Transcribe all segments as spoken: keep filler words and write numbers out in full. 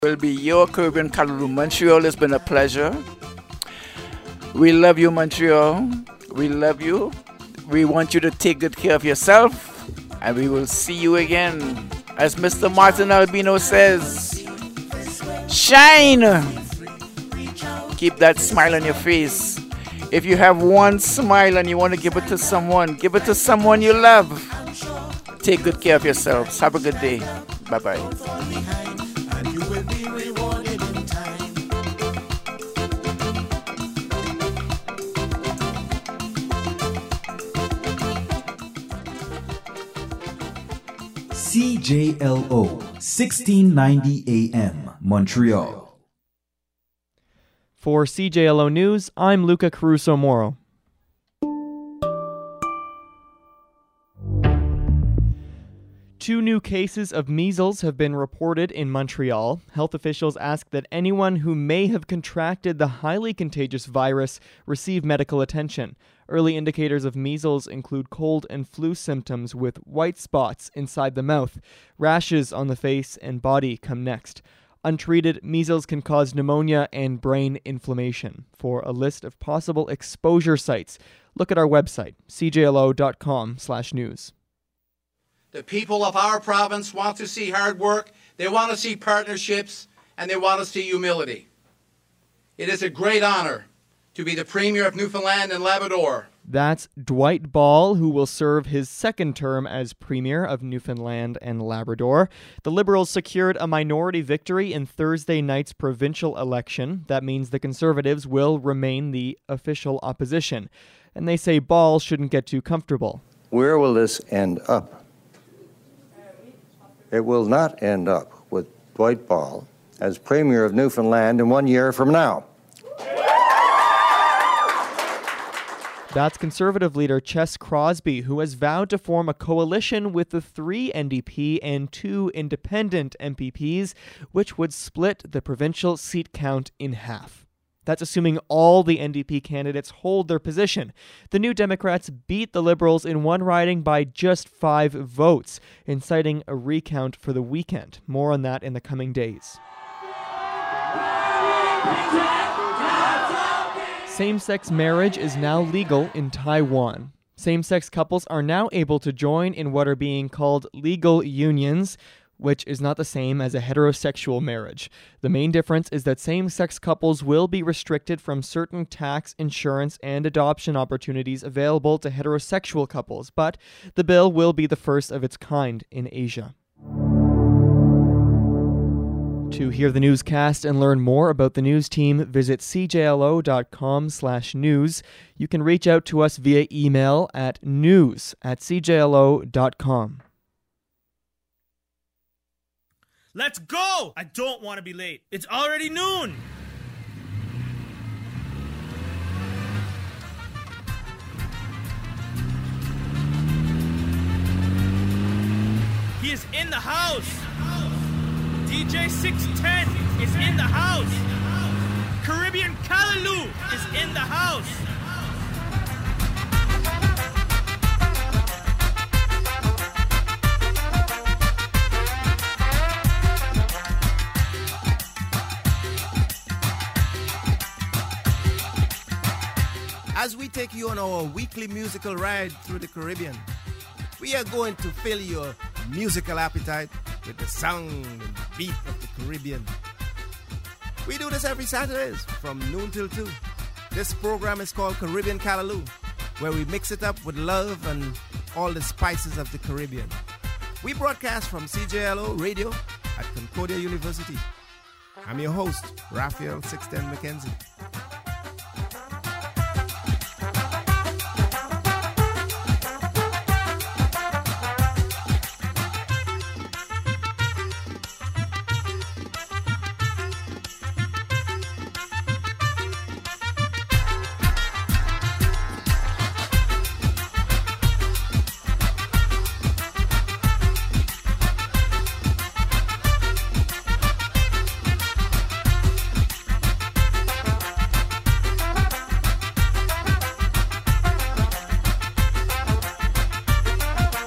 Will be your Caribbean Callaloo. Montreal, it's been a pleasure. We love you, Montreal. We love you. We want you to take good care of yourself, and we will see you again. As Mister Martin Albino says, shine! Keep that smile on your face. If you have one smile and you want to give it to someone, give it to someone you love. Take good care of yourselves. Have a good day. Bye-bye. C J L O sixteen ninety A M Montreal. For C J L O News, I'm Luca Caruso Moro. Two new cases of measles have been reported in Montreal. Health officials ask that anyone who may have contracted the highly contagious virus receive medical attention. Early indicators of measles include cold and flu symptoms with white spots inside the mouth. Rashes on the face and body come next. Untreated, measles can cause pneumonia and brain inflammation. For a list of possible exposure sites, look at our website, c j l o dot com slash news. The people of our province want to see hard work, they want to see partnerships, and they want to see humility. It is a great honor to be the Premier of Newfoundland and Labrador. That's Dwight Ball, who will serve his second term as Premier of Newfoundland and Labrador. The Liberals secured a minority victory in Thursday night's provincial election. That means the Conservatives will remain the official opposition. And they say Ball shouldn't get too comfortable. Where will this end up? It will not end up with Dwight Ball as Premier of Newfoundland in one year from now. That's Conservative leader Ches Crosby, who has vowed to form a coalition with the three N D P and two independent M P Ps, which would split the provincial seat count in half. That's assuming all the N D P candidates hold their position. The New Democrats beat the Liberals in one riding by just five votes, inciting a recount for the weekend. More on that in the coming days. Same-sex marriage is now legal in Taiwan. Same-sex couples are now able to join in what are being called legal unions, which is not the same as a heterosexual marriage. The main difference is that same-sex couples will be restricted from certain tax, insurance, and adoption opportunities available to heterosexual couples, but the bill will be the first of its kind in Asia. To hear the newscast and learn more about the news team, visit c j l o dot com slash news. You can reach out to us via email at news at c j l o dot com. Let's go! I don't want to be late. It's already noon. He is in the house. D J six ten is in the house. Caribbean Callaloo is in the house. As we take you on our weekly musical ride through the Caribbean, we are going to fill your musical appetite with the sound and beat of the Caribbean. We do this every Saturdays from noon till two. This program is called Caribbean Callaloo, where we mix it up with love and all the spices of the Caribbean. We broadcast from C J L O Radio at Concordia University. I'm your host, Raphael six ten McKenzie.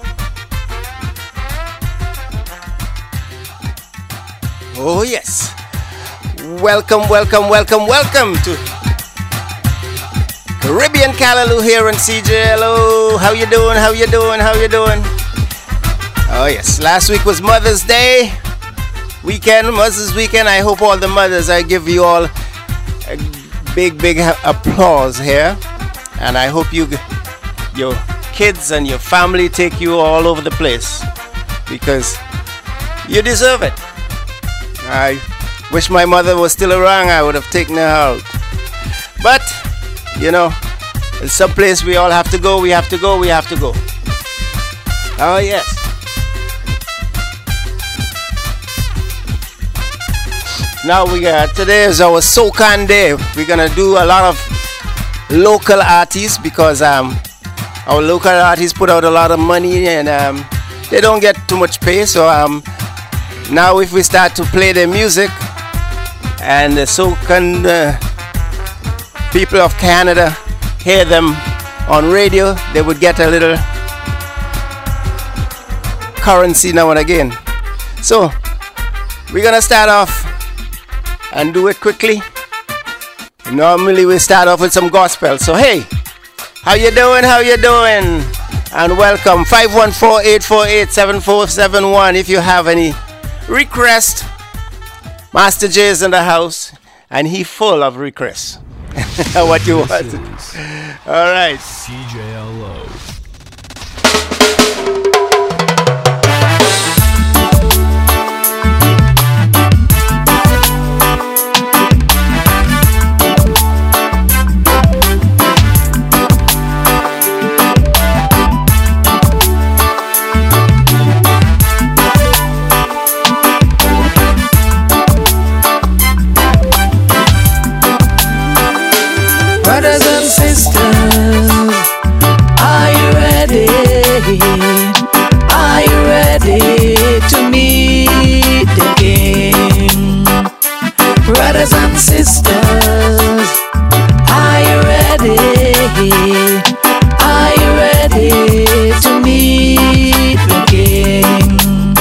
Oh yes, Welcome, welcome, welcome, welcome to Caribbean Callaloo here on C J L O. How you doing? How you doing? How you doing? Oh yes, last week was Mother's Day weekend, Mother's Weekend. I hope all the mothers, I give you all a big, big applause here. And I hope you, your kids and your family take you all over the place because you deserve it. I wish my mother was still around. I would have taken her out. But, you know, it's some place we all have to go. We have to go. We have to go. Oh, yes. Now we got, today is our SoCan Day. We're going to do a lot of local artists because um, our local artists put out a lot of money and um, they don't get too much pay. So um, now if we start to play their music and the SoCan uh, people of Canada hear them on radio, they would get a little currency now and again. So we're going to start off and do it quickly. Normally we start off with some gospel. So hey, how you doing? How you doing? And welcome. five one four, eight four eight, seven four seven one. If you have any request, Master J is in the house and he full of requests. What you want? All right. C J L O. Brothers and sisters, are you ready? Are you ready to meet the King? Brothers and sisters, are you ready? Are you ready to meet the King?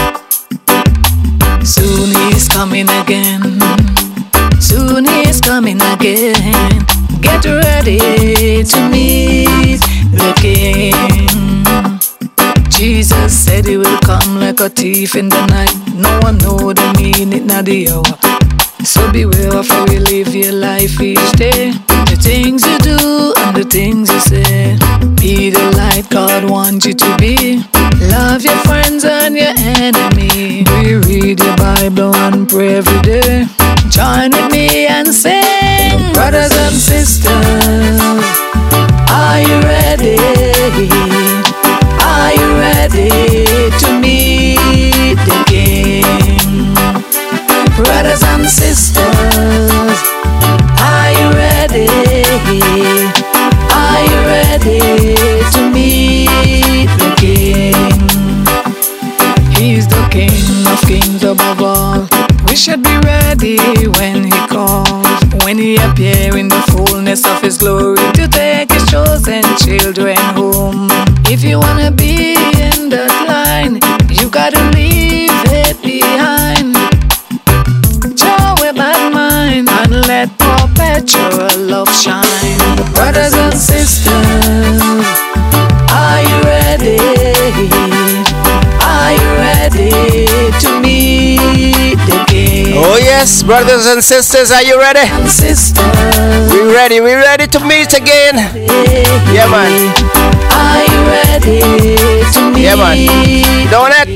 Soon he's coming again. Soon he's coming again. Get ready to meet the King. Jesus said he will come like a thief in the night. No one know the minute nor the hour. So beware of how you live your life each day. The things you do and the things you say. Be the light God wants you to be. Love your friends and your enemy. Do you read your Bible and pray every day? Join with me and sing. Brothers and sisters, are you ready? Are you ready to meet the King? Brothers and sisters, are you ready? Are you ready to meet the King? He's the King of kings above all. We should be ready when he calls, when he appears in the fullness of his glory to take his chosen children home. If you wanna be in that line, you gotta leave it behind. Throw away bad mind and let perpetual love shine. Brothers and sisters, are you ready? Are you ready to meet the King? Oh yes, brothers and sisters, are you ready? Sisters, we ready, we ready to meet again. Yeah man. Are you ready to meet? Yeah man. Don't it?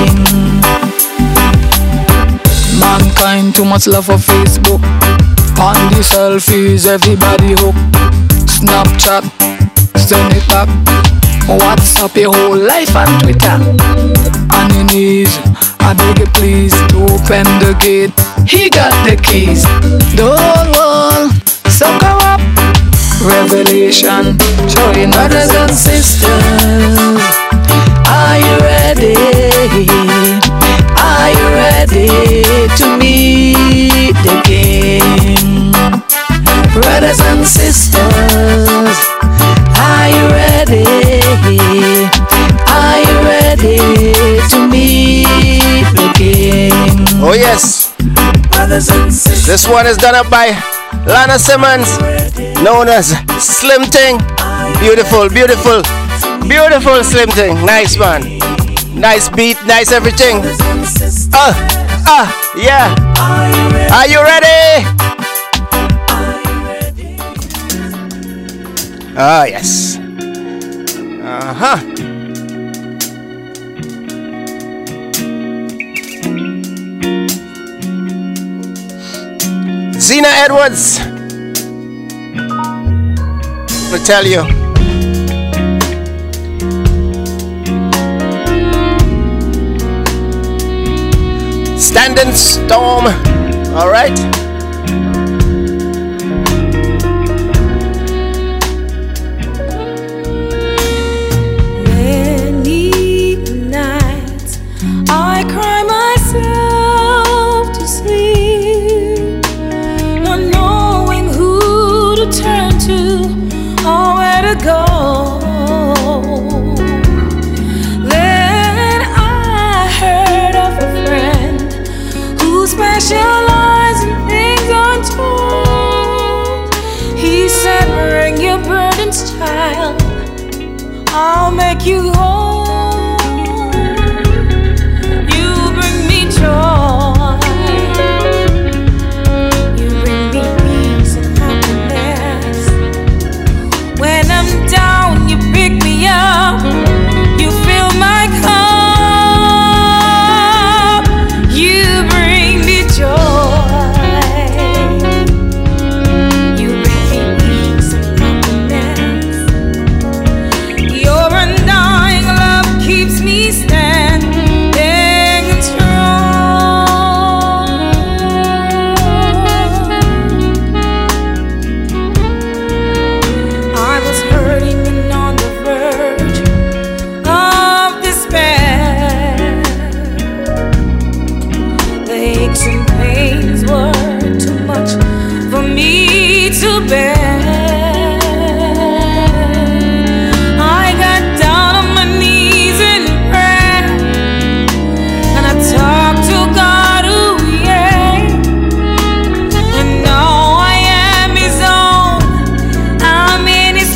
Mankind too much love for Facebook. On the selfies, everybody hook. Snapchat, send it back. WhatsApp your whole life on Twitter. On your knees, I beg you please to open the gate. He got the keys. The whole world so corrupt. Revelation, showing brothers and sisters. Are you ready? Are you ready to meet the King? Brothers and sisters, are you ready? Are you ready to meet the King? Oh yes. brothers and sisters. This one is done up by Lana Simmons, known as Slim Thing. Beautiful, beautiful, beautiful Slim Thing. Nice man. Nice beat, nice everything. Uh, uh, yeah. Are you ready? Ah, yes. Uh-huh. Zena Edwards. I'm gonna tell you. Standing Storm. All right. Many nights I cry myself to sleep, not knowing who to turn to or where to go. Then I heard of a friend who specializes in things untold. He said, bring your burdens, child, I'll make you whole. You bring me joy, you bring me peace and happiness. When I'm down, you pick me up, you fill my cup. You bring me joy, you bring me peace and happiness. Your undying love keeps me standing strong. I was hurting and on the verge of despair. The aches and pains were too much for me to bear. I got down on my knees in prayer, and I talked to God, ooh yeah. And now I am His own, I'm in His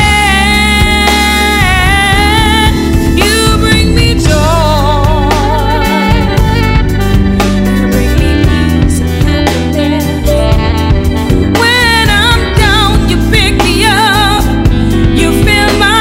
care. You bring me joy, you bring me peace and happiness. When I'm down, you pick me up, you fill my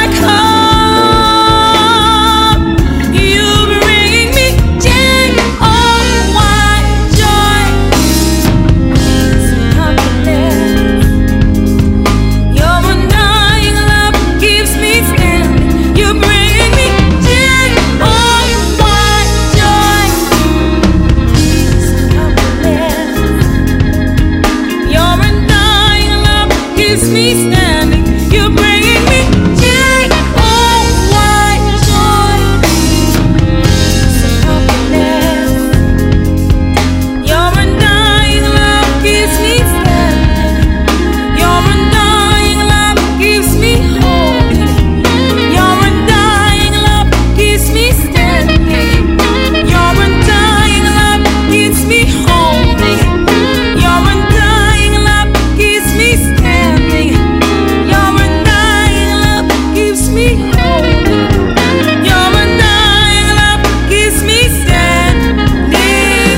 cup. You bring me joy, oh why joy, peace and happiness. Your undying love keeps me standing. You bring me joy, oh why joy, peace and happiness. Your undying love keeps me standing. You bring me joy, oh why joy, peace and happiness. Your undying love keeps me standing. Your undying love keeps me holding. Your undying love keeps me standing. Your undying love keeps me holding. Your undying love keeps me standing. Your undying love keeps me holding. Your undying love keeps me standing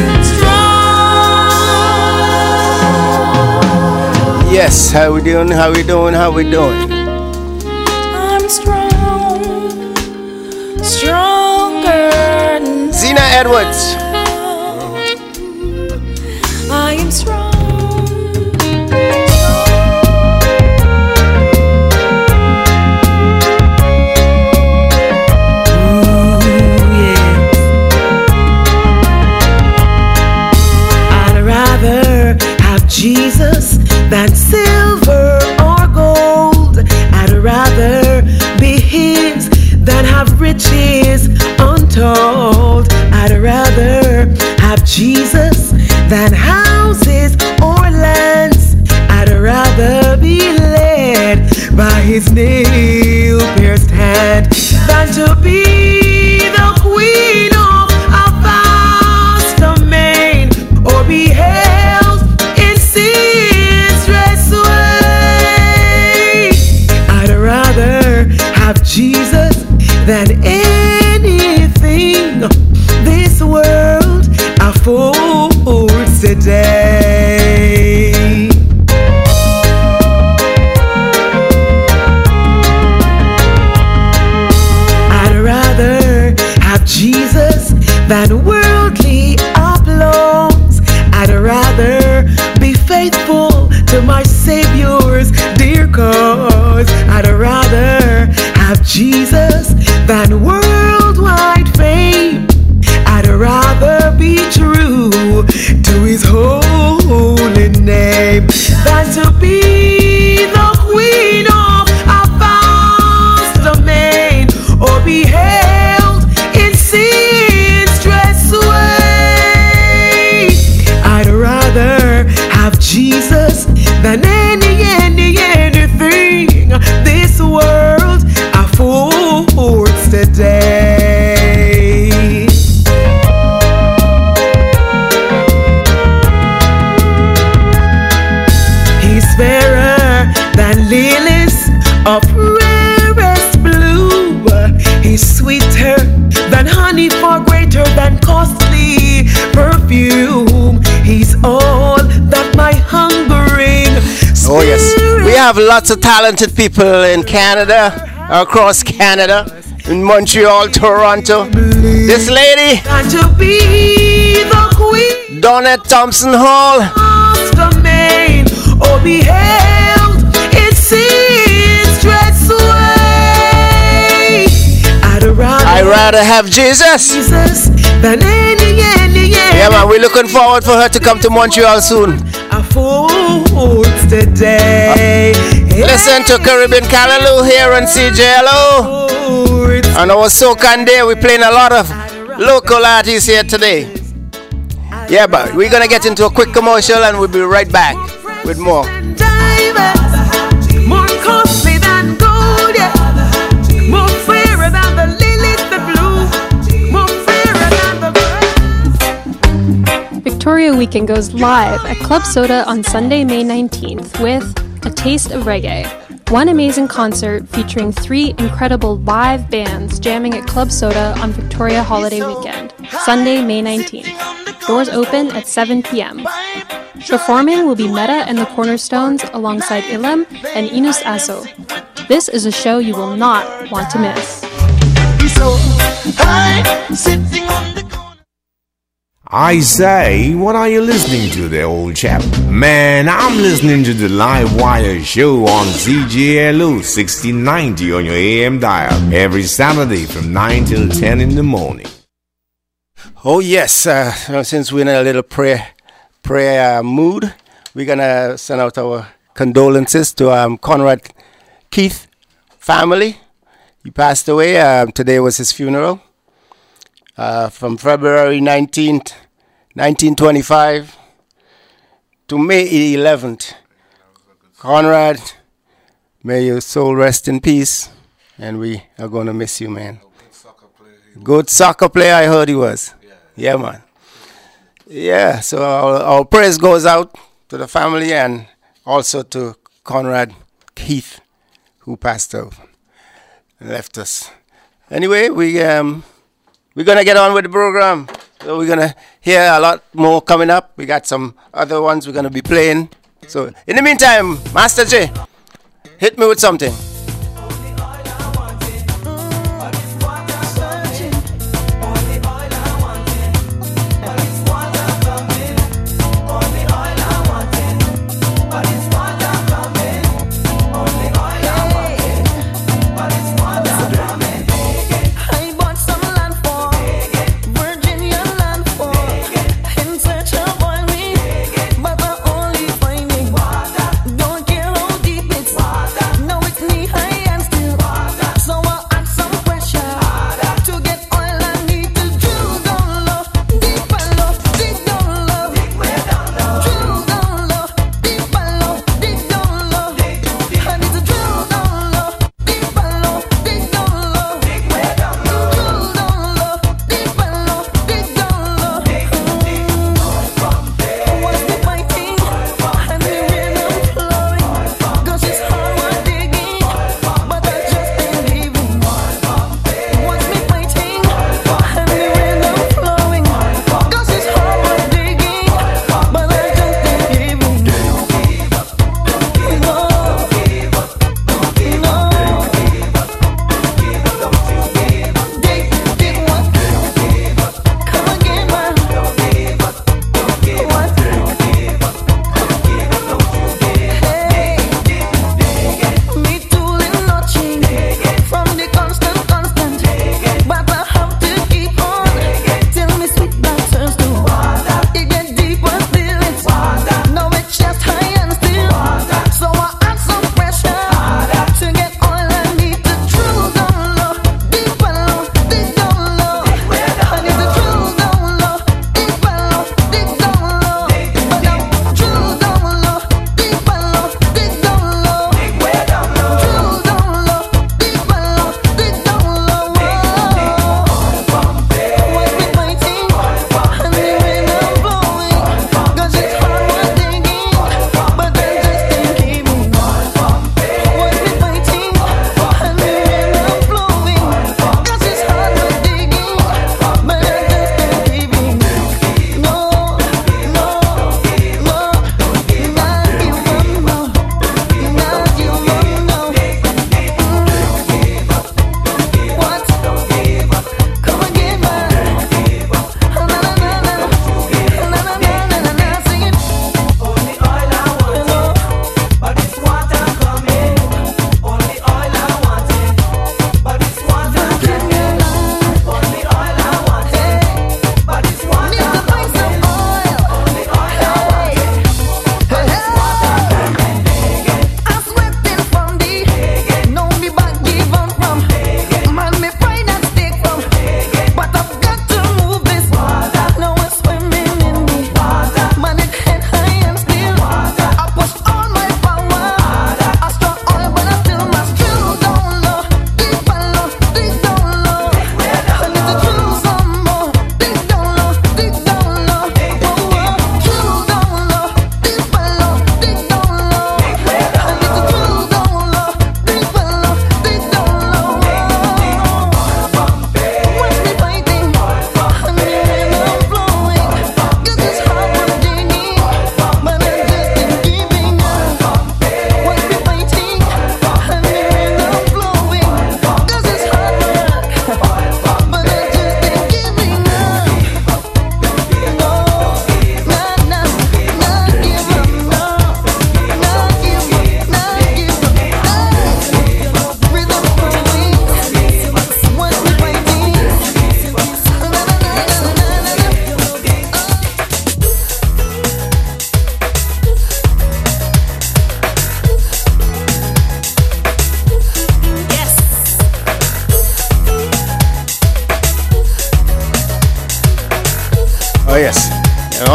strong. Yes, how we doing? How we doing? How we doing? I'm strong, stronger now. Zena Edwards. I am strong. Ooh, yeah. I'd rather have Jesus than silver or gold. I'd rather be His than have riches untold. I'd rather have Jesus than houses or lands. I'd rather be led by His nail-pierced hand than to be the queen of a vast domain or be held rather be faithful to my Savior's dear cause. I'd rather have Jesus than worldwide fame. I'd rather be true to his holy name than to be the queen of a vast domain, or be held in sin's dress way. I'd rather have Jesus than any, any, anything this world affords today. He's fairer than lilies of rarest blue. He's sweeter than honey, far greater than costly perfume. He's all that my hungering spirit. Oh yes, we have lots of talented people in Canada, across Canada, in Montreal, Toronto. This lady, to be the queen, Donette Thompson Hall, domain, or be held in sin's dress way. I'd rather, I'd rather have Jesus. Jesus than any, any, any. Yeah man, we're looking forward for her to come to Montreal soon. Affords today. Listen to Caribbean Callaloo here on C J L O. On our Socan Day, we're playing a lot of local artists here today. Yeah, but we're gonna get into a quick commercial and we'll be right back with more. More costly than gold, yeah. More fairer than the lilies that blue. More fairer than the Victoria Weekend goes live at Club Soda on Sunday, May nineteenth with A Taste of Reggae. One amazing concert featuring three incredible live bands jamming at Club Soda on Victoria Holiday Weekend, Sunday, May nineteenth. Doors open at seven p.m. Performing will be Meta and the Cornerstones alongside Ilem and Inus Aso. This is a show you will not want to miss. I say, what are you listening to there, old chap? Man, I'm listening to the Live Wire show on C J L O sixteen ninety on your A M dial every Saturday from nine till ten in the morning. Oh yes, uh, since we're in a little prayer prayer mood, we're gonna send out our condolences to um, Conrad Keith family. He passed away. Um, today was his funeral. Uh, from February nineteenth, nineteen twenty-five to May eleventh. Conrad, may your soul rest in peace, and we are going to miss you, man. Good soccer player, I heard he was. Yeah, man. Yeah, so our, our praise goes out to the family and also to Conrad Keith, who passed out and left us. Anyway, we... um. We're going to get on with the program. So we're going to hear a lot more coming up. We got some other ones we're going to be playing. So in the meantime, Master J, hit me with something. Don't care how deep it's, no it's neat.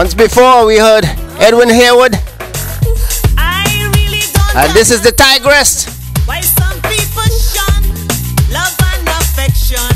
Once before we heard Edwin Hayward. And this is the Tigress. Why some people shun love and affection.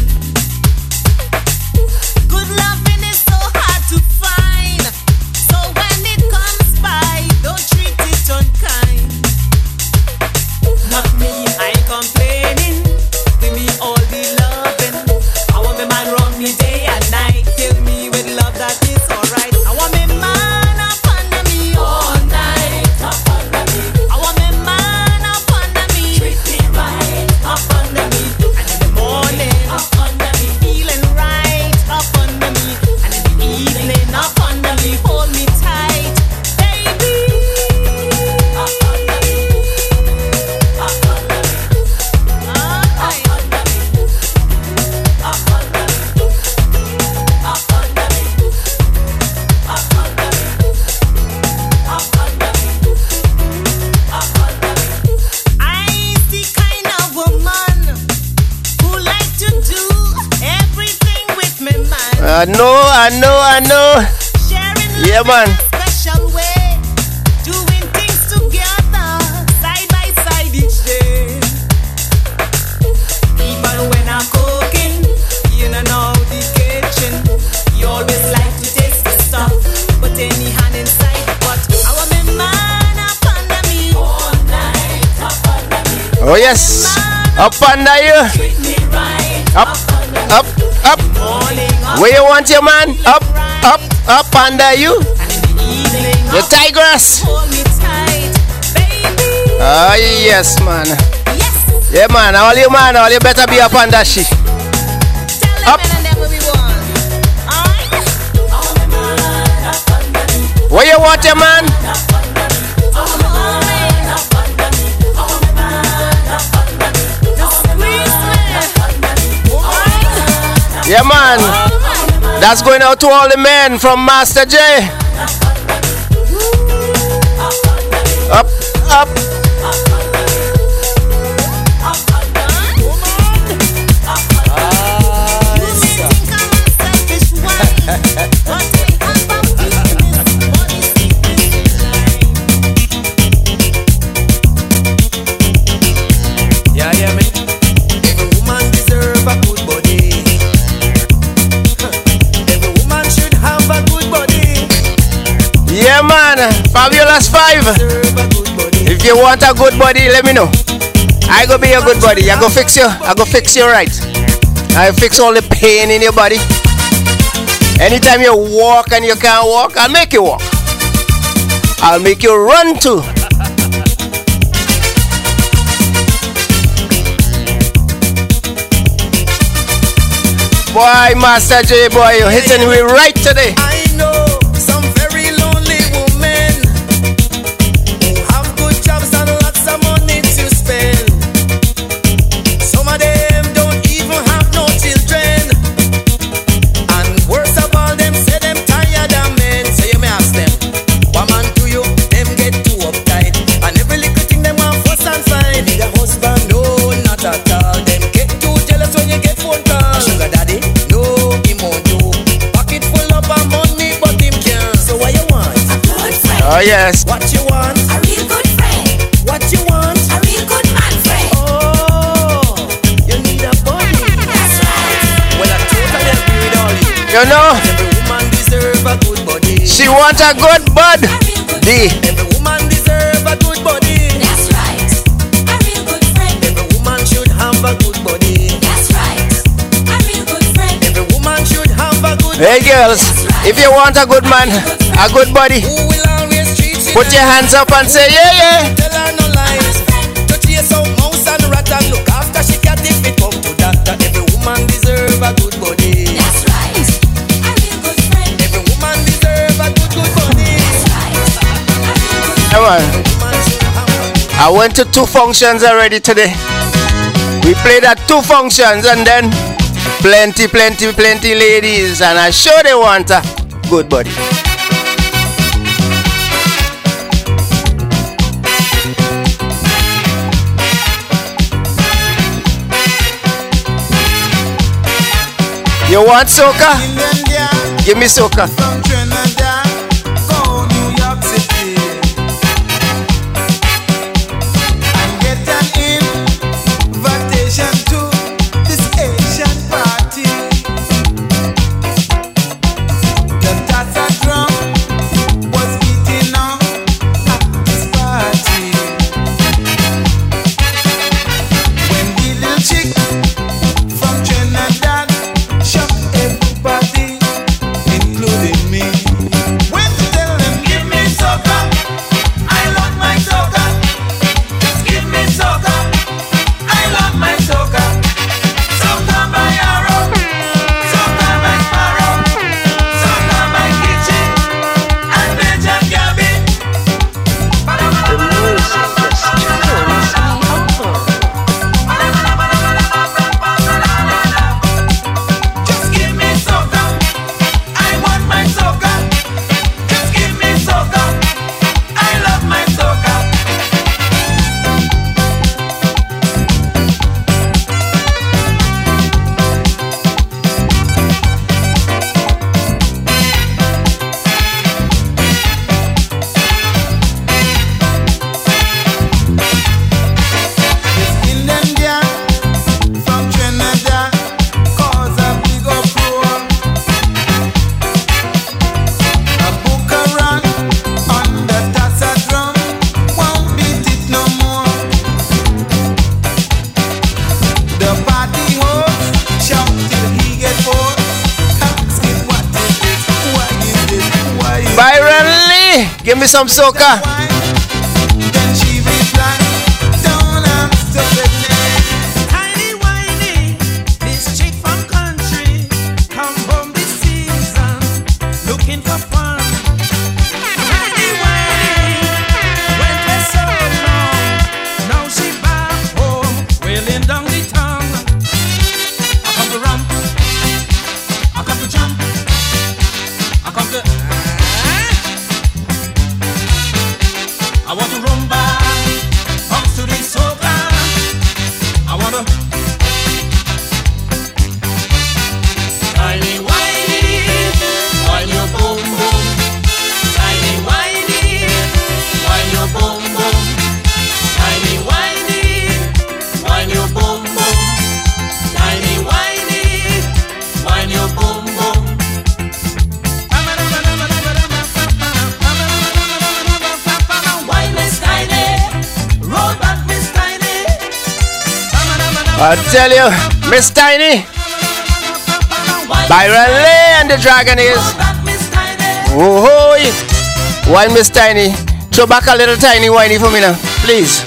Good loving is so hard to find. So when it comes by, don't treat it unkind. Not me, I ain't complaining. Give me all the loving. I want me man run me day and night. Kill me with love that is alright. I want me man up under me all night. Up under me. I want me man up under me. Treat me right. Up under me. And in the morning up under me. Feeling right. Up under me. And in the evening up under me. Hold me tight, baby. Up under me. Up under me. Up under me. Up under me. Up under me. Up under me. Up under me. Up under me. I'm the kind of woman who like to do everything with me, man. I know, I know, I know. Sharing Yeah, man. special way, doing things together, side by side each day. Even when I'm cooking, you know know the kitchen. You always like to taste the stuff, put any hand inside. But I want me man up under me all night, up under me. Oh yes. Up under you. Treat me right, Up, up, up. Where you want your man? Up, up, up under you. The Tigress. hold me tight, baby. Oh yes, man. Yeah, man. All you man, all you better be up under she. Up. Where you want your man? Yeah, man. That's going out to all the men from Master J. Up, up. Yeah, yeah, me. Every woman deserve a good body. Every woman should have a good body. Yeah, man. Fabulous Five. If you want a good body, let me know. I go be a good body. I go fix you. I go fix you right. I fix all the pain in your body. Anytime you walk and you can't walk, I'll make you walk. I'll make you run too. Boy, Master J, boy, you're hitting me right today. I know some very lonely women who have good jobs and lots of money to spend. Some of them don't even have no children. And worst of all, them say them tired of men. So you may ask them, what man do you? Them get too uptight. And every little thing them want fuss and fight. Need a husband? No, not at all. Them get too jealous when you get phone calls. Sugar daddy? No, him won't do. Pocket full up of money, but him can't. So what you want? A good friend. Oh, yes. What you want? A real good friend. What you want? A real good man friend. Oh, you need a body. That's right. Well, I totally agree with all you. You know, Every woman deserve a good body. she want a good bud. D. Every woman deserve a good body. That's right. A real good friend. Every woman should have a good body. That's right. A real good friend. Every woman should have a good Hey girls, if you want a good man, a good body, Who will always treat you put your hands up and say yeah, yeah. Tell her no lies. To chase out mouse and rat and look after she cat if it come to that. That every woman deserve a good body. That's right. A real good friend. Every woman deserve a good good body. That's right. A real good Come on. Woman should have a good I went to two functions already today. We played at two functions and then plenty, plenty, plenty ladies, and I'm sure they want a good body. You want soca? Give me soca. From Trinidad, me some soca. Then she replied, don't have to witness. Tiny whiny, this chick from country, come home this season, looking for fun. Tiny whiny, went there so long, now she back home, wailing down the tongue. I come to rump, I come to jump, I come to. I want to rumba, up to the soca. I want to tiny whiny, while your boom boom. Tiny whiny, while your boom boom. Tiny whiny, while your boom boom. Tiny whiny, while your boom boom. I tell you, Miss Tiny, Byron Lee and the Dragon is. Oh, why Miss Tiny? Throw back a little tiny whiny for me now, please.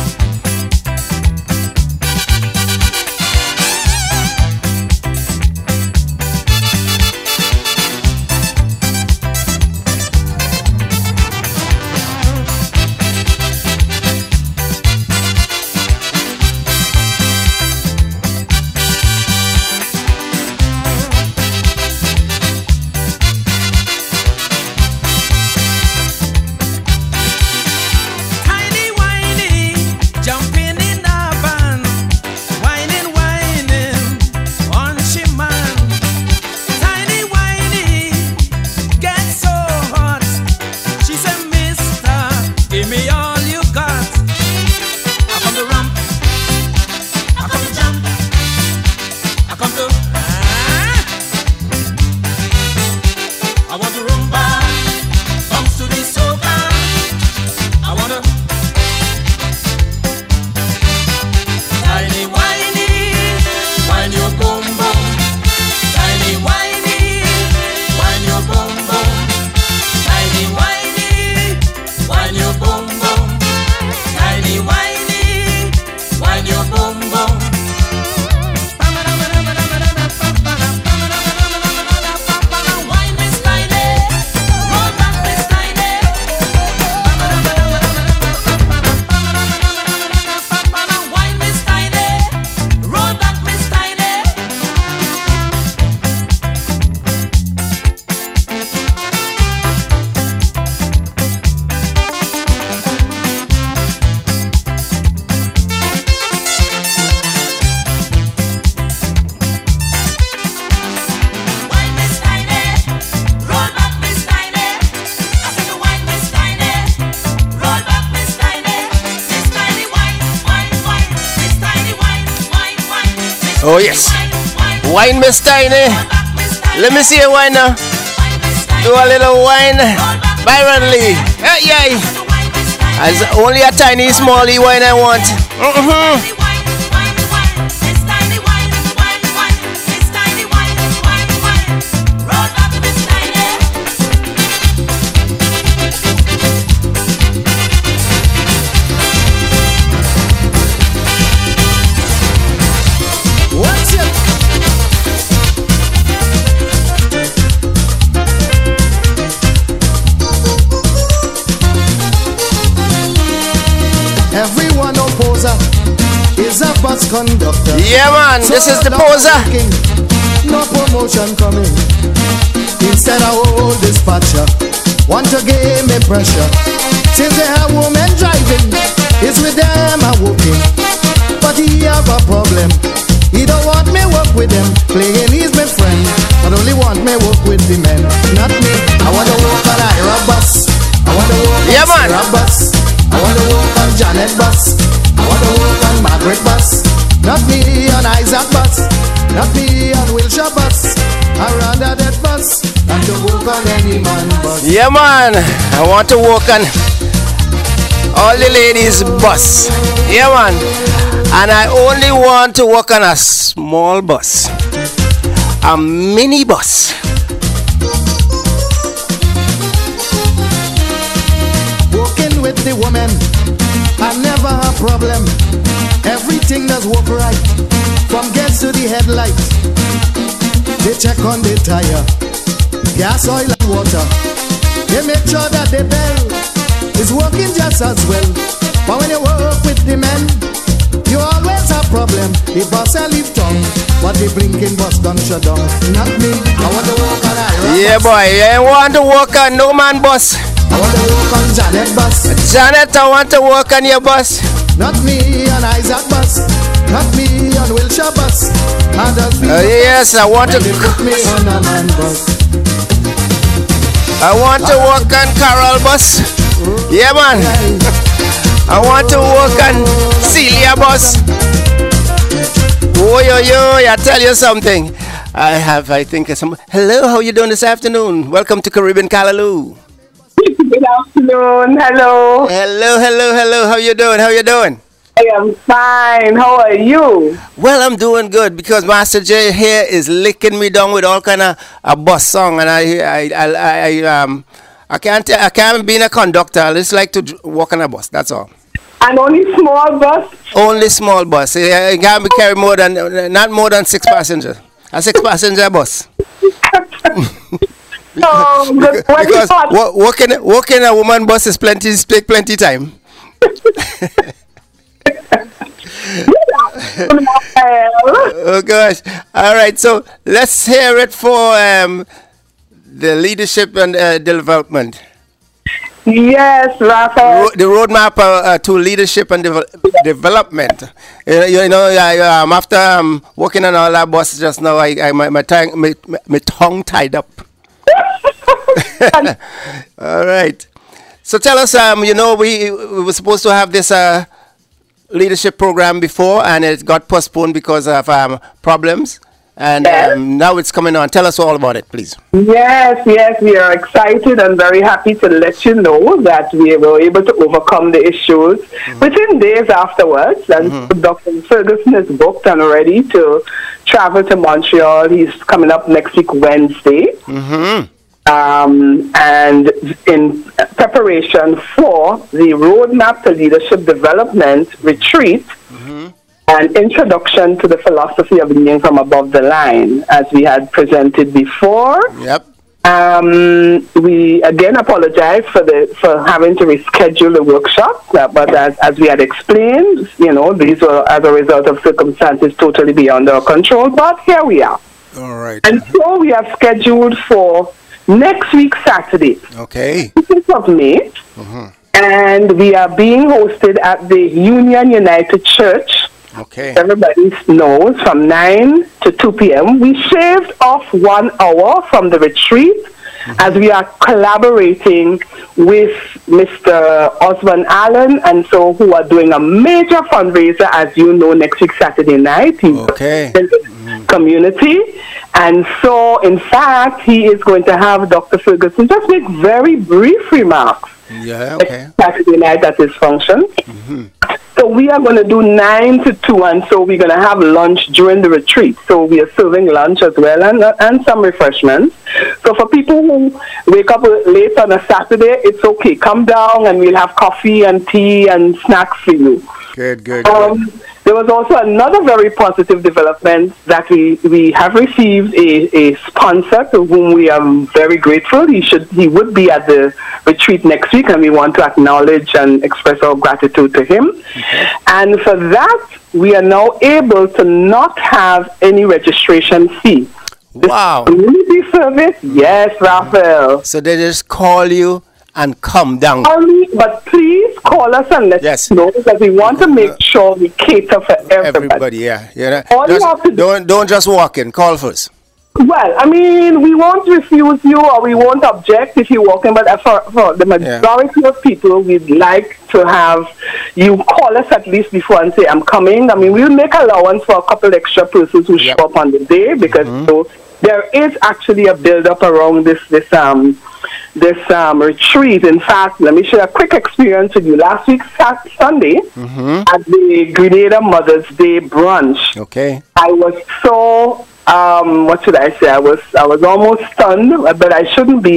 Oh yes, wine Miss Tiny. Let me see a wine now. Do a little wine, Byron Lee. Hey, yay! As only a tiny, smally wine I want. Mm-hmm. Everyone opposer is a bus conductor. Yeah man, so this is the poser. Working, no promotion coming. Instead I old dispatcher want to give me pressure. Since they have women driving, it's with them I'm working. But he have a problem. He don't want me work with them. Playing he's my friend, but only want me work with the men. Not me. I want to work on a Ira bus. I want to work on yeah, man. Sarah bus. I want to work on Janet bus. I want to work on Margaret bus. Not me on Isaac bus. Not me on Wilshire bus. I rather that bus than to work on any man bus. Yeah man, I want to work on all the ladies bus. Yeah man, and I only want to work on a small bus, a mini bus. with the woman, I never have problem. Everything does work right, from gas to the headlights. They check on the tire, gas, oil and water. They make sure that the bell is working just as well. But when you work with the men, you always have problem. The boss I leave town, but the blinking bus don't shut down. Not me, I want to work on Ira. Yeah, boy, I want to work on no man bus. I want to work on Janet bus. Janet, I want to work on your bus. Not me on Isaac bus. Not me on Wilshire bus. Uh, yes, I want to. Put me on a man bus. I want to work on Carol bus. Yeah, man. I want to work on Celia bus. Oh, yo, yo, I tell you something. I have, I think, some. Hello, how you doing this afternoon? Welcome to Caribbean Callaloo. Good afternoon. Hello. Hello, hello, hello. How you doing? How you doing? I am fine. How are you? Well, I'm doing good because Master J here is licking me down with all kind of a bus song, and I, I, I, I, um, I can't, I can't be a conductor. I just like to walk on a bus. That's all. And only small bus? Only small bus. It can't be carry more than, not more than six passengers. A six passenger bus. Oh, good. Because walking, walking a woman bus is plenty, take plenty time. Oh gosh! All right, so let's hear it for um, the leadership and uh, development. Yes, Raphael. Ro- the roadmap uh, uh, to leadership and de- development. Uh, you know, I, um, after um, working on all that bus just now, I, I my my tongue my, my, my tongue tied up. All right. So tell us, um, you know, we we were supposed to have this uh, leadership program before, and it got postponed because of um, problems. And yes. um, now it's coming on. Tell us all about it, please. Yes, yes, we are excited and very happy to let you know that we were able to overcome the issues mm-hmm. within days afterwards. And mm-hmm. Doctor Ferguson is booked and ready to travel to Montreal. He's coming up next week, Wednesday. Mm-hmm. Um, and in preparation for the Roadmap to Leadership Development retreat, mm-hmm. an introduction to the philosophy of leading from above the line, as we had presented before. Yep. Um, we again apologize for the for having to reschedule the workshop, uh, but as, as we had explained, you know, these were as a result of circumstances totally beyond our control. But here we are. All right. And so we have scheduled for next week, Saturday. Okay. sixth of May. Mm-hmm. And we are being hosted at the Union United Church. Okay. Everybody knows, from nine to two p.m. We shaved off one hour from the retreat mm-hmm. as we are collaborating with Mister Osman Allen, and so who are doing a major fundraiser, as you know, next week, Saturday night. He's okay. in the mm-hmm. community. And so, in fact, he is going to have Doctor Ferguson just make very brief remarks. Yeah, okay. Saturday night at his function. Mm-hmm. So we are going to do nine to two, and so we're going to have lunch during the retreat. So we are serving lunch as well, and and some refreshments. So for people who wake up late on a Saturday, it's okay. Come down, and we'll have coffee and tea and snacks for you. Good, good. Um, good. There was also another very positive development that we, we have received a, a sponsor to whom we are very grateful. He should he would be at the retreat next week, and we want to acknowledge and express our gratitude to him. Okay. And for that, we are now able to not have any registration fee. Wow. This community service, yes, Raphael. So they just call you and come down. Call me, but please call us and let yes. us know, because we want to make sure we cater for everybody. Everybody, yeah. yeah. All just, you have to do, don't, don't just walk in. Call first. Well, I mean, we won't refuse you or we won't object if you walk in, but for, for the majority yeah. of people, we'd like to have you call us at least before and say, I'm coming. I mean, we'll make allowance for a couple extra persons who yep. show up on the day, because mm-hmm. so there is actually a build-up around this this um this um retreat. In fact, let me share a quick experience with you. Last week, Sunday, mm-hmm. at the Grenada Mother's Day brunch, okay, I was so um what should I say? I was I was almost stunned, but I shouldn't be,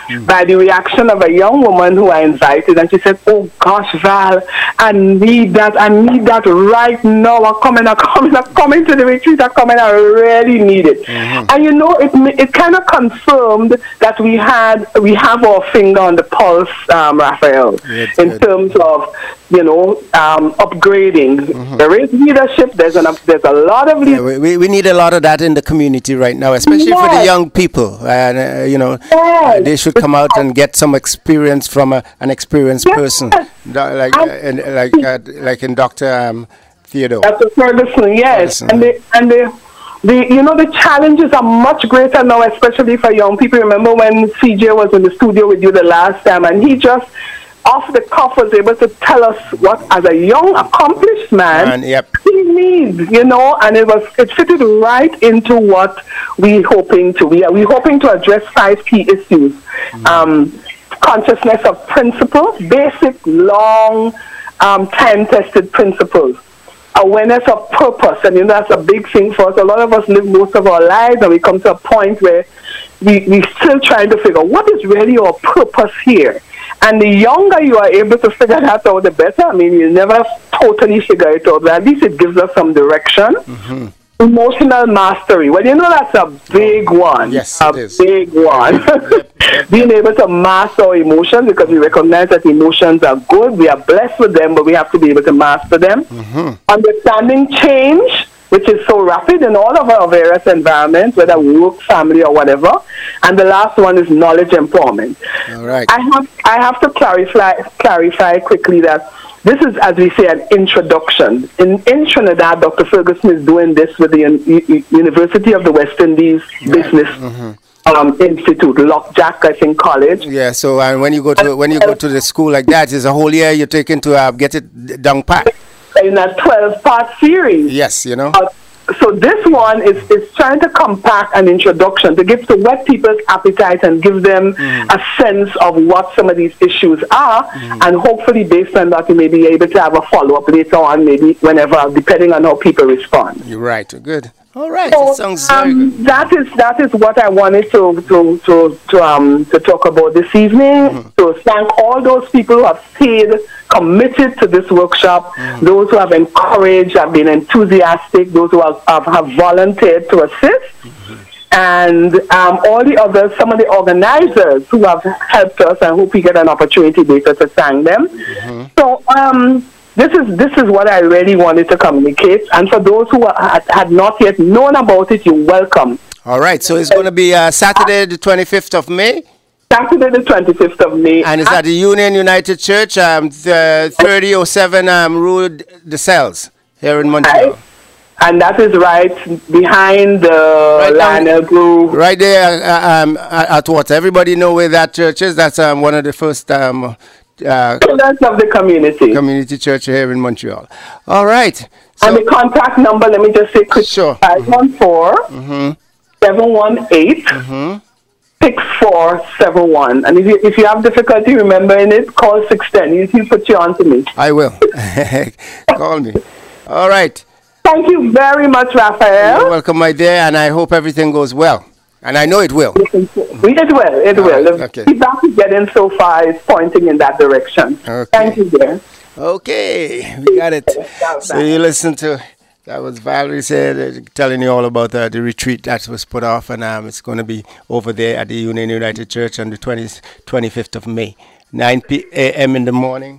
by the reaction of a young woman who I invited, and she said, "Oh gosh, Val, I need that. I need that right now. I'm coming. I'm coming. I'm coming to the retreat. I'm coming. I really need it." Mm-hmm. And you know, it it kind of confirmed that we had we have our finger on the pulse, um, Raphael, yeah, in good. terms of you know um, upgrading. Mm-hmm. There is leadership. There's an there's a lot of leadership. Yeah, we we need a lot of that in the community right now, especially yes. for the young people. And uh, you know, yes. they should come out and get some experience from a, an experienced yes. person, Do- like uh, in, like uh, like in Doctor Um, Theodore. Doctor Ferguson, yes, Ferguson. and they and they. The, you know, the challenges are much greater now, especially for young people. Remember when C J was in the studio with you the last time, and he just, off the cuff, was able to tell us what, as a young, accomplished man, man yep. he needs, you know, and it was it fitted right into what we hoping to. We are we hoping to address five key issues. Mm-hmm. Um, consciousness of principles, basic, long, um, time-tested principles. Awareness of purpose, and you know that's a big thing for us. A lot of us live most of our lives, and we come to a point where we we still trying to figure what is really our purpose here. And the younger you are able to figure that out, the better. I mean, you never totally figure it out, but at least it gives us some direction. Mm-hmm. Emotional mastery. Well, you know that's a big one. Yes, a it is. big one. Being able to master our emotions, because we recognize that emotions are good. We are blessed with them, but we have to be able to master them. Mm-hmm. Understanding change, which is so rapid in all of our various environments, whether work, family, or whatever. And the last one is knowledge empowerment. All right. I have I have to clarify clarify quickly that this is, as we say, an introduction. In, in Trinidad, Doctor Ferguson is doing this with the U- University of the West Indies right. Business mm-hmm. um, Institute, Lockjack, I think, College. Yeah. So uh, when you go to when you go to the school like that, it's a whole year you're taking to uh, get it down pat. In a twelve-part series. Yes, you know. Uh, so this one is, is trying to compact an introduction to give to whet people's appetite and give them mm. a sense of what some of these issues are, mm. and hopefully based on that we may be able to have a follow-up later on, maybe whenever, depending on how people respond. You're right. Good. All right. So, it sounds very um, good. That is that is what I wanted to to to to um to talk about this evening. Mm-hmm. So thank all those people who have stayed committed to this workshop, mm-hmm. those who have encouraged, have been enthusiastic, those who have have, have volunteered to assist, mm-hmm. and um, all the others, some of the organizers who have helped us, and hope we get an opportunity later to thank them. Mm-hmm. So um. This is this is what I really wanted to communicate, and for those who had, had not yet known about it, you're welcome. All right, so it's going to be uh, Saturday, the twenty-fifth of May. Saturday, the twenty-fifth of May, and it's at the Union United Church, um, thirty oh seven um, Rue de Cells here in Montreal. Right. And that is right behind the right Lionel Grove. Right there uh, um, at what? Everybody know where that church is. That's um, one of the first. Um, Uh, Pillars of the community. Community church here in Montreal. All right. So and the contact number, let me just say quick. Sure. five one four, seven one eight, six four seven one. And if you, if you have difficulty remembering it, call six ten. You can put you on to me. I will. Call me. All right. Thank you very much, Raphael. You're welcome, my dear, and I hope everything goes well. And I know it will. It will. It will. Right, the okay. feedback we're getting so far is pointing in that direction. Okay. Thank you, dear. Okay, we got it. So you listen to, that was Valerie said, uh, telling you all about uh, the retreat that was put off, and um, it's going to be over there at the Union United Church on the twentieth, twenty-fifth of May, nine a.m. in the morning.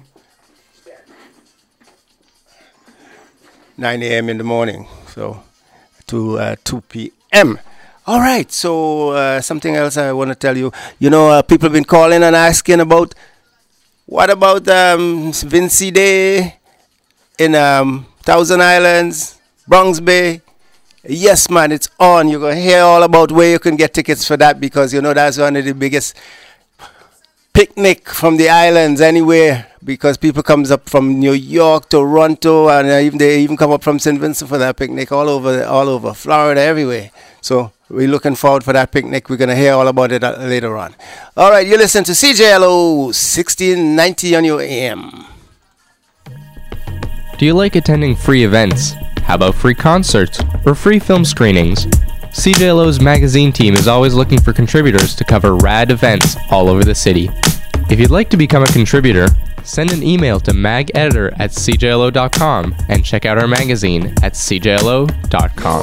nine a.m. in the morning, so to uh, two p.m. All right, so uh, something else I want to tell you. You know, uh, people have been calling and asking about, what about um, Vinci Day in um, Thousand Islands, Bronx Bay? Yes, man, it's on. You're going to hear all about where you can get tickets for that, because, you know, that's one of the biggest picnic from the islands anywhere, because people comes up from New York, Toronto, and uh, even they even come up from Saint Vincent for that picnic, all over, all over Florida, everywhere. So we're looking forward for that picnic. We're going to hear all about it uh, later on. All right, you listen to C J L O sixteen ninety on your A M. Do you like attending free events? How about free concerts or free film screenings? C J L O's magazine team is always looking for contributors to cover rad events all over the city. If you'd like to become a contributor, send an email to mageditor at c j l o dot com and check out our magazine at c j l o dot com.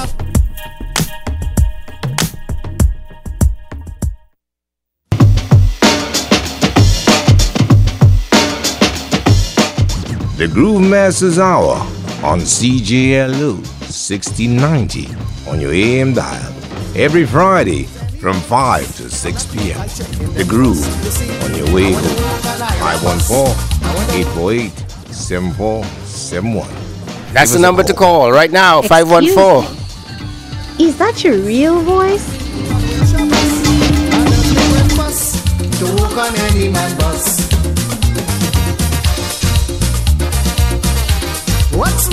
The Groove Masters Hour on C J L O sixteen ninety on your A M dial every Friday from five to six p.m. The Groove on your way home. five one four, eight four eight, seven four seven one. That's the number to call right now, five one four. Is that your real voice? To walk on any man bus. What's me?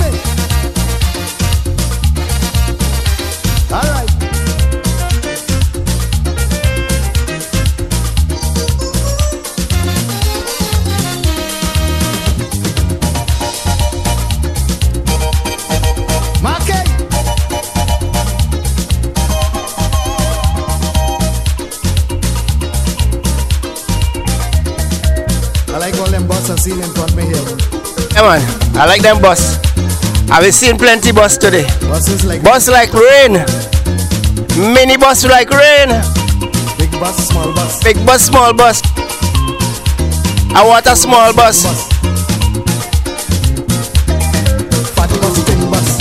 All right. Market. I like all them bus I've seen in front of me here. Yeah, man, I like them bus. I've seen plenty bus today. Buses like bus like rain. Mini bus like rain. Big bus, small bus. Big bus, small bus. I want a small bus. Fat bus, big bus.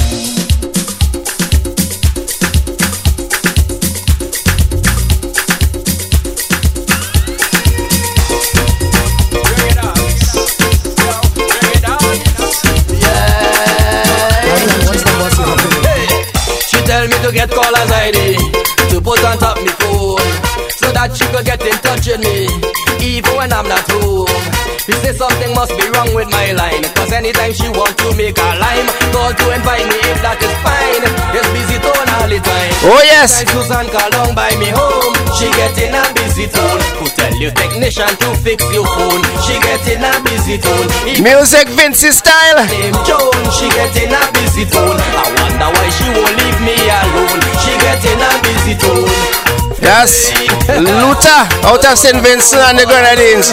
To get callers I D to put on top me phone so that she could get in touch with me even when I'm not home. She say something must be wrong with my line, cause anytime she want to make a lime, call to invite me if that is fine. It's busy tone all the time. Oh yes. Time Susan call down by me home, she get in a busy tone. Who tell you technician to fix your phone? She get in a busy tone. Music Vinci style. Name Joan, she get in a busy tone. I wonder why she won't leave me alone. She get in a busy tone. Yes, Luther out of Saint Vincent and the Grenadines.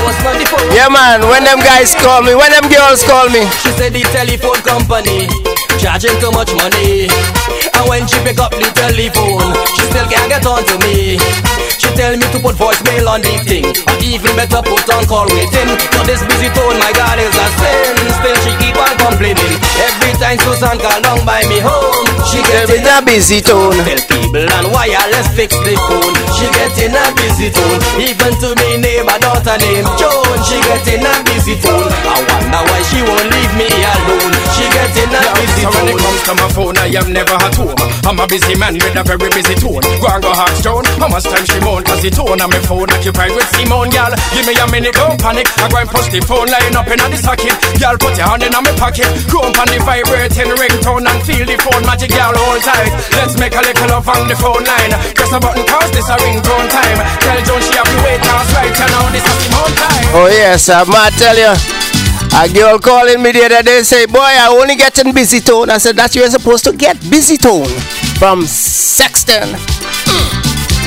Yeah man, when them guys call me, when them girls call me. She said the telephone company charging too much money, and when she pick up the telephone, she still can't get on to me. She tell me to put voicemail on the thing, or even better put on call waiting. For this busy tone, my God, is a sin. Still she keep on complaining. Every time Susan call down by me home, she get in a busy tone. Tell people and wireless fix the phone. She get in a busy tone. Even to me neighbor daughter named Joan, she get in a busy tone. I wonder why she won't leave me alone. She get in a busy tone. So when it comes to my phone, I am never at home. I'm a busy man with a very busy tone. Go and go ask Joan how much time she moan, cause the tone on my phone occupied with Simone, y'all. Give me a minute, don't panic. I go and push the phone line up in the socket. Y'all put your hand in my pocket. Go up on the vibrating ringtone and feel the phone magic, y'all hold tight. Let's make a little love on the phone line. Press a button cause this a ringtone time. Tell Joan she have to wait cause right now this is Simone time. Oh yes, I might tell you. A girl calling me the other day say, boy, I only get in busy tone. I said, that's you're supposed to get busy tone from Sexton. Mm.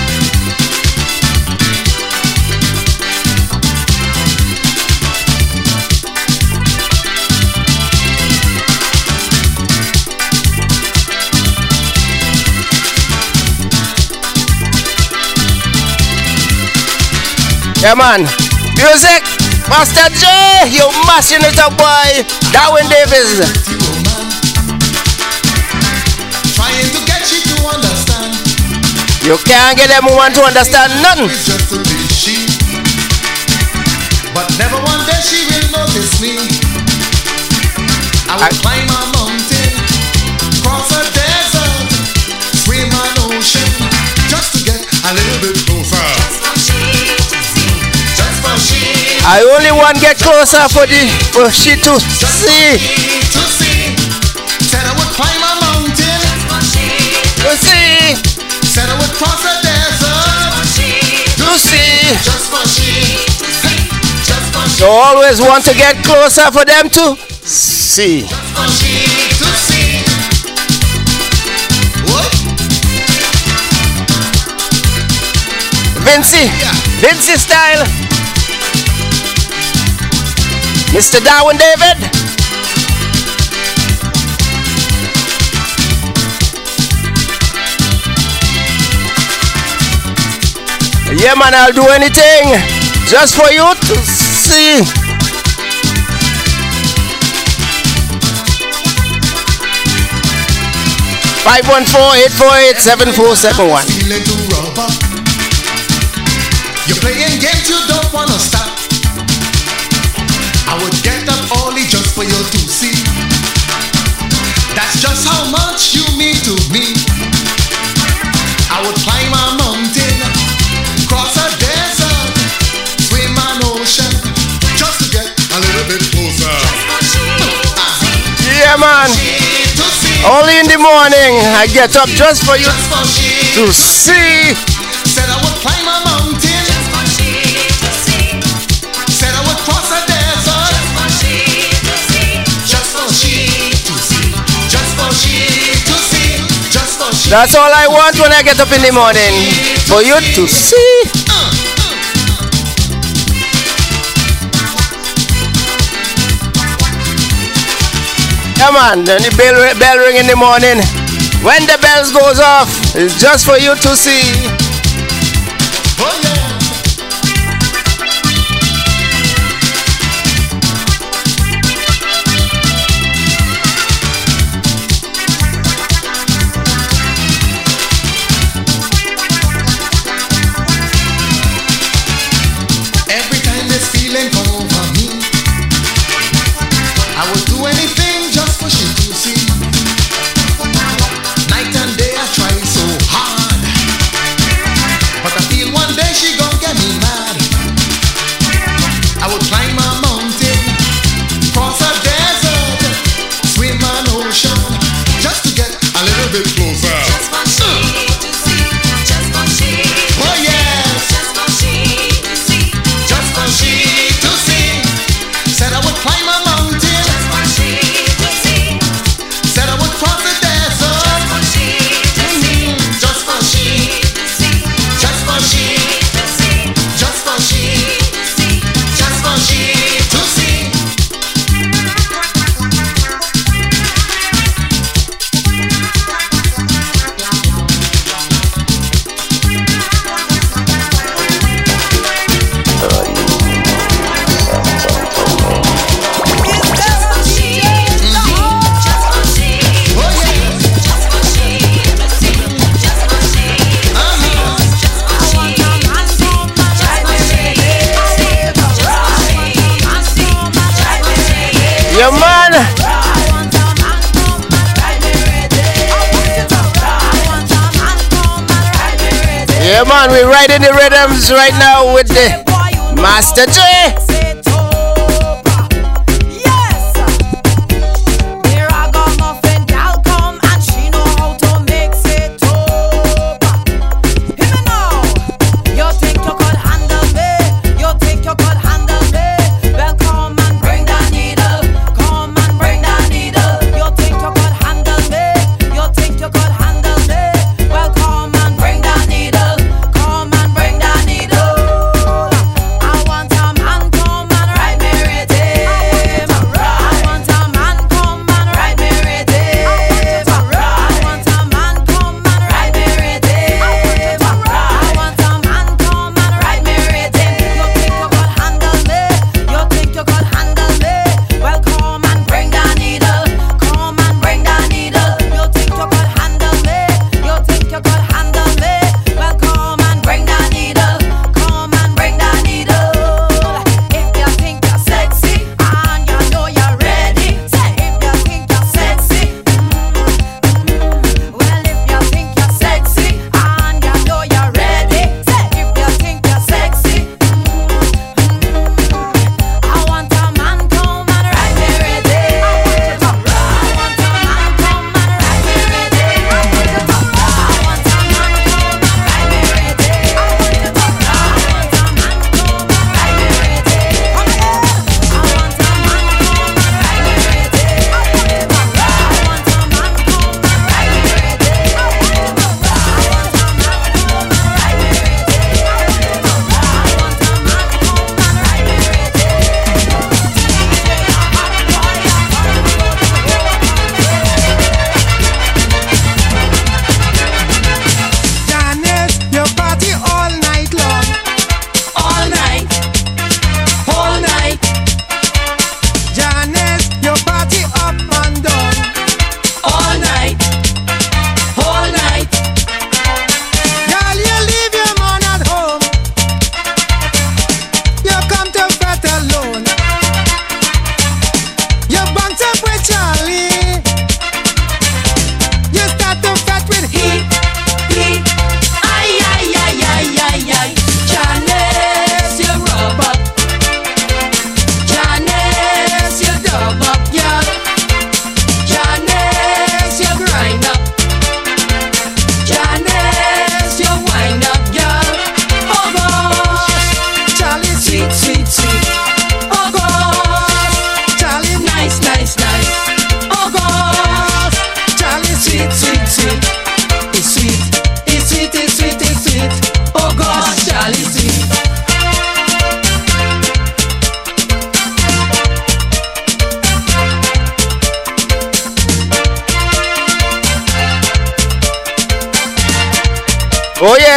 Yeah man, music, Master J, you mashing it up boy, Darwin Davis. Trying to get you to understand. You can't get them woman to understand nothing. Just to be she, but never one day she will notice me. I will I climb a mountain, cross a desert, swim an ocean, just to get a little bit closer. I only want to get closer for the for she to see. To see. Said I would climb a mountain. To see. Said I would cross a desert. To see. Just for she. Just for she. You always want to get closer for them to see. Just for she to see. What? Vincy, Vincy style. Mister Darwin David. Yeah, man, I'll do anything just for you to see. five one four, eight four eight, seven four seven one. You're playing games you don't wanna stop. I would get up early just for you to see. That's just how much you mean to me. I would climb a mountain, cross a desert, swim an ocean, just to get a little bit closer. Yeah, man. Early in the morning, I get up just for you to see. Said I would climb a mountain. Said I would cross a desert. Just for she to see. Just for she to see. Just for she. That's all I want when I get up in the morning. For you to see. Come on, then the bell, bell ring in the morning. When the bells goes off, it's just for you to see. Oh yeah. Every time this feeling come over me, I would do anything just for she to see. Night and day I try so hard, but I feel one day she gon' get me mad. I would climb a mountain, cross a desert, swim an ocean, just to get a little bit closer. Just for she to see, just for she. Oh yes, just for she to see, just for she to see. Said I would climb a mountain. Just for she to see. Said I would cross the desert. Just for she to see. Just for she to see. Just for she to see. Just for she to see. Just for she to see. Yeah, man. Yeah, man, we're riding the rhythms right now with the Master J. Come and bring the needle. I want a man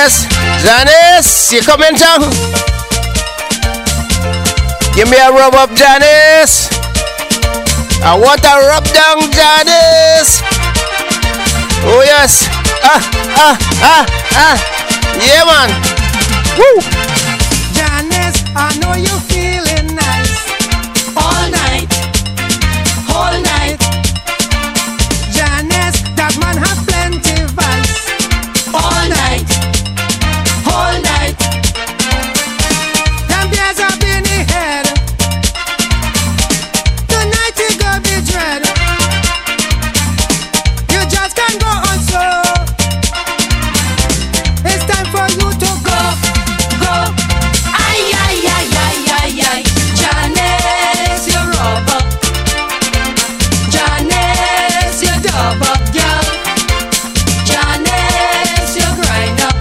Janice, Janice, you coming down? Give me a rub up, Janice. I want a rub down, Janice. Oh yes. Ah, ah, ah, ah. Yeah, man. Woo. Janice, I know you feeling nice. All night, all night. Janice, that man have plenty vice. All night, all night. Them beers up in the head. Tonight you gonna be dread. You just can't go on so. It's time for you to go, go. Ay, ay, ay, ay, ay, ay. Janice, you rub up. Janice, you dub up, girl. Janice, you grind up.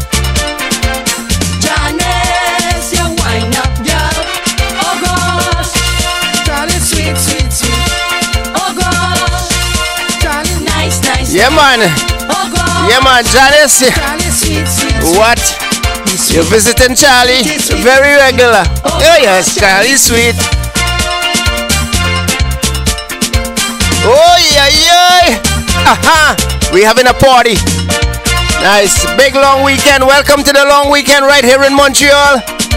Janice, you wind up, girl. Oh gosh, Charlie, sweet, sweet, sweet. Oh gosh, Charlie, nice, nice. Yeah, man. Oh gosh, Yeah, man, Janice. Charlie, sweet, sweet. What? You're visiting Charlie? Very regular. Oh yes, Charlie sweet. Oh yeah, yeah. Aha. We having a party. Nice. Big long weekend. Welcome to the long weekend right here in Montreal.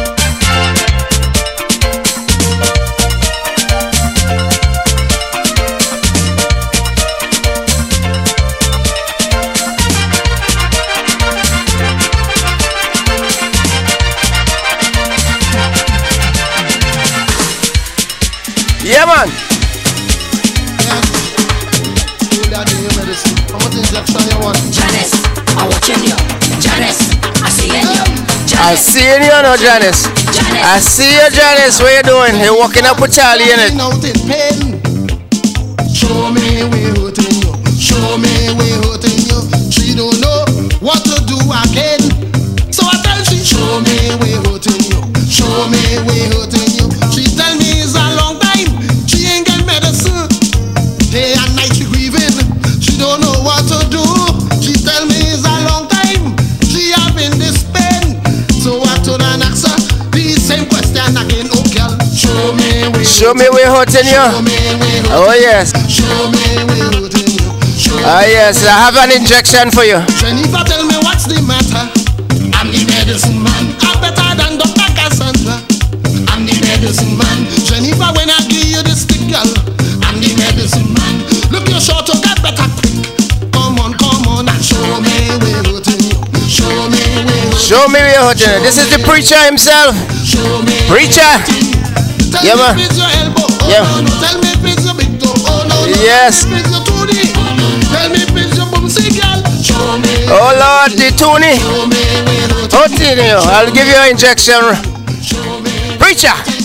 Yeah, man. Janice, I'm watching you. Janice, I see you. I see you, no, Janice. I see you, Janice. What you doing? You walking up with Charlie, innit? Show me we hurting you. Show me we hurting you. She don't know what to do again. So I tell she, show me we hurting you. Show me we hurting you. She tell me it's a long time. She ain't get medicine. Day and night she grieving. She don't know what to do. She tell me it's a long time. She having this pain. So I told her and ask her the same question again. Oh girl, show me we. Show me we hurting you. Oh yes. Show me we hurting you. Ah yes, I have an injection for you. Jennifer, tell me what's the matter. I'm the medicine man. I'm better than Doctor Cassandra. I'm the medicine man. Jennifer, when I give you the stick, girl, I'm the medicine man. Look, you're sure to get better quick. Come on, come on, and show me we're hurting you. Show me we're hurting you. Show me we're hurting you. This is the preacher himself. Show me Preacher. Tell Yeah, man. me please your elbow. Oh, Yeah. no, no. Tell me please your big toe. Oh no, no. Yes. Tell me please your tootie. Tell me please your boomsy girl. Show me. Oh Lord, the Tony. Show me we're hurting Hurting you. I'll give you an injection. Preacher.